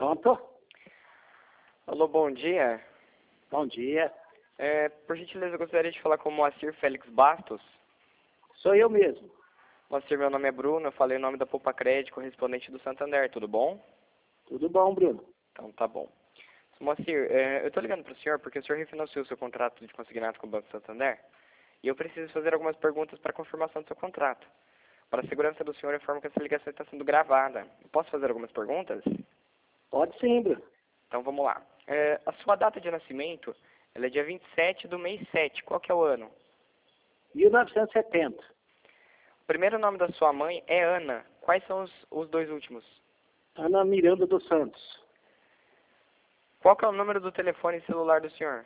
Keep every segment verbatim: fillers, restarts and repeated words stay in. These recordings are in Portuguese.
Pronto? Alô, bom dia. Bom dia. É, por gentileza, eu gostaria de falar com o Moacir Félix Bastos. Sou eu mesmo. Moacir, meu nome é Bruno, eu falei o nome da Poupa Crédito, correspondente do Santander, tudo bom? Tudo bom, Bruno? Então tá bom. Moacir, é, eu estou ligando para o senhor porque o senhor refinanciou o seu contrato de consignado com o Banco Santander e eu preciso fazer algumas perguntas para confirmação do seu contrato. Para a segurança do senhor, eu informo que essa ligação está sendo gravada. Eu posso fazer algumas perguntas? Pode sim, Bruno. Então vamos lá. É, a sua data de nascimento, ela é dia vinte e sete do mês sete. Qual que é o ano? mil novecentos e setenta. O primeiro nome da sua mãe é Ana. Quais são os, os dois últimos? Ana Miranda dos Santos. Qual que é o número do telefone celular do senhor?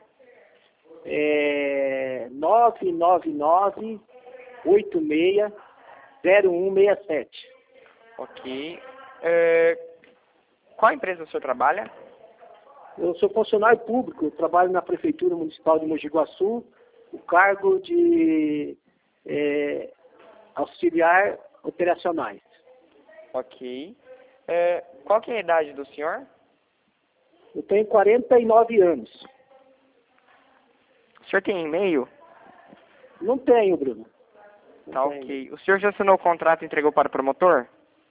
É nove nove nove, oito seis, zero um seis sete. Ok. É, qual empresa o senhor trabalha? Eu sou funcionário público, eu trabalho na Prefeitura Municipal de Mogi Guaçu, o cargo de é, auxiliar operacionais. Ok. É, qual que é a idade do senhor? Eu tenho quarenta e nove anos. O senhor tem e-mail? Não tenho, Bruno. Não Tá, tenho. ok. O senhor já assinou o contrato e entregou para o promotor?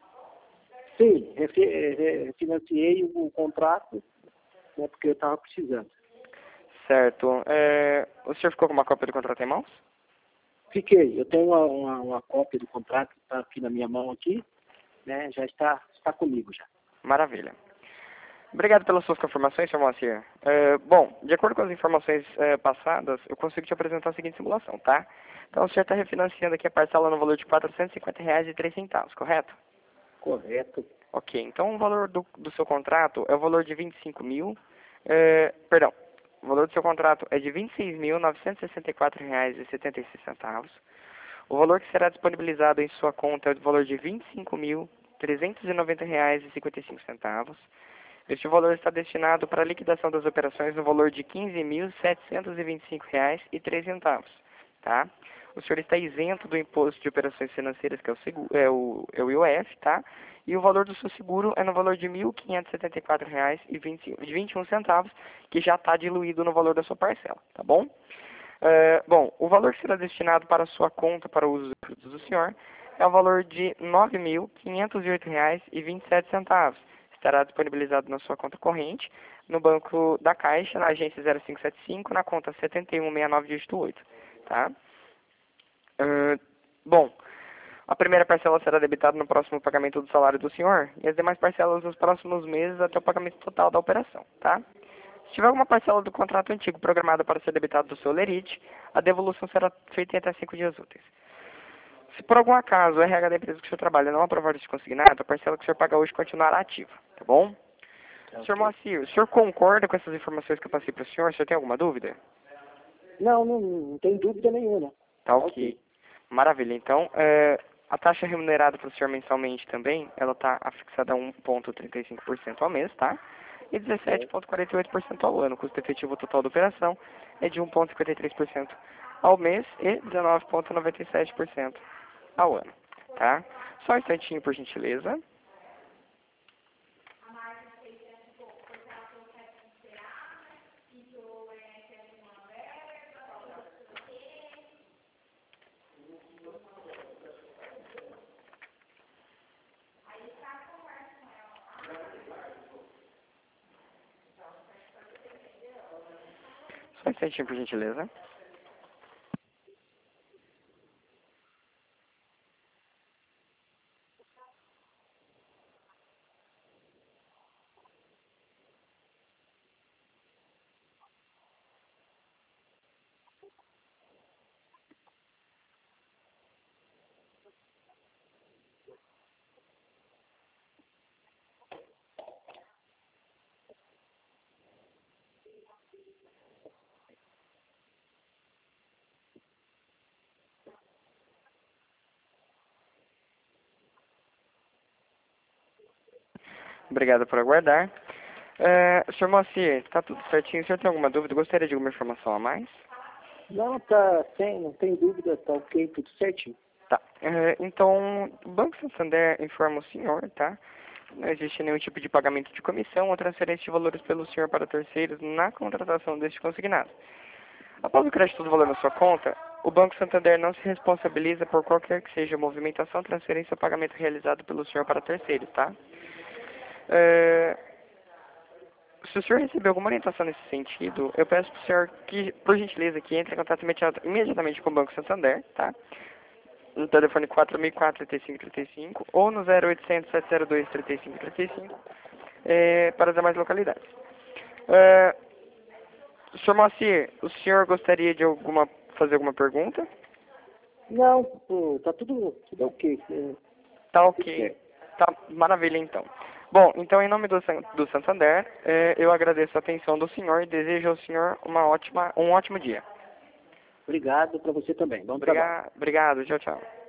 Sim, refi- refinanciei o contrato, né, porque eu estava precisando. Certo. É, o senhor ficou com uma cópia do contrato em mãos? Fiquei, eu tenho uma, uma, uma cópia do contrato que está aqui na minha mão aqui, né, já está, está comigo já. Maravilha. Obrigado pelas suas confirmações, senhor Moacir. É, bom, de acordo com as informações é, passadas, eu consigo te apresentar a seguinte simulação, tá? Então, o senhor está refinanciando aqui a parcela no valor de quatrocentos e cinquenta reais e três centavos, correto? Correto. Ok, então o valor do, do seu contrato é o valor de vinte e cinco mil, é, perdão, o valor do seu contrato é de vinte e seis mil novecentos e sessenta e quatro reais e setenta e seis centavos. O valor que será disponibilizado em sua conta é o valor de vinte e cinco mil trezentos e noventa reais e cinquenta e cinco centavos. Este valor está destinado para a liquidação das operações no valor de quinze mil setecentos e vinte e cinco reais e três centavos, tá? O senhor está isento do imposto de operações financeiras, que é o, seguro, é o, é o I O F, tá? E o valor do seu seguro é no valor de mil quinhentos e setenta e quatro reais e vinte e um centavos, que já está diluído no valor da sua parcela, tá bom? É, bom, o valor que será destinado para a sua conta para o uso dos frutos do senhor é o valor de nove mil quinhentos e oito reais e vinte e sete centavos. Estará disponibilizado na sua conta corrente, no Banco da Caixa, na agência zero cinco sete cinco, na conta sete um seis nove dígito oito, tá? Uh, bom, a primeira parcela será debitada no próximo pagamento do salário do senhor e as demais parcelas nos próximos meses até o pagamento total da operação, tá? Se tiver alguma parcela do contrato antigo programada para ser debitada do seu lerite, a devolução será feita em até cinco dias úteis. Se por algum acaso o R H da empresa que o senhor trabalha não aprovar este consignado, a parcela que o senhor paga hoje continuará ativa, tá bom? Tá, senhor ok. Moacir, o senhor concorda com essas informações que eu passei para o senhor? O senhor tem alguma dúvida? Não, não, não tem dúvida nenhuma. Tá ok. Maravilha. Então, é, a taxa remunerada para o senhor mensalmente também, ela está afixada a um vírgula trinta e cinco por cento ao mês, tá? E dezessete vírgula quarenta e oito por cento ao ano. O custo efetivo total da operação é de um vírgula cinquenta e três por cento ao mês e dezenove vírgula noventa e sete por cento ao ano, tá? Só um instantinho, por gentileza. Só um instantinho, por gentileza. Obrigado por aguardar. É, senhor Moacir, está tudo certinho? O senhor tem alguma dúvida? Gostaria de alguma informação a mais? Não, tá, tem, não tem dúvida, tá ok, tudo certinho. Tá. É, então, o Banco Santander informa o senhor, tá? Não existe nenhum tipo de pagamento de comissão ou transferência de valores pelo senhor para terceiros na contratação deste consignado. Após o crédito do valor na sua conta, o Banco Santander não se responsabiliza por qualquer que seja a movimentação, transferência ou pagamento realizado pelo senhor para terceiros, tá? É... Se o senhor receber alguma orientação nesse sentido, eu peço para o senhor que, por gentileza, que entre em contato imediatamente com o Banco Santander, tá? No telefone quatro mil e quatro, trinta e cinco, trinta e cinco ou no zero oitocentos, sete zero dois, trinta e cinco, trinta e cinco é, para as demais localidades. É, senhor Moacir, o senhor gostaria de alguma, fazer alguma pergunta? Não, pô, tá tudo, tudo ok. É, Tá ok. Tá maravilha então. Bom, então em nome do, do Santander, é, eu agradeço a atenção do senhor e desejo ao senhor uma ótima, um ótimo dia. Obrigado para você também. Bom trabalho. Obrigado, obrigado, tchau, tchau.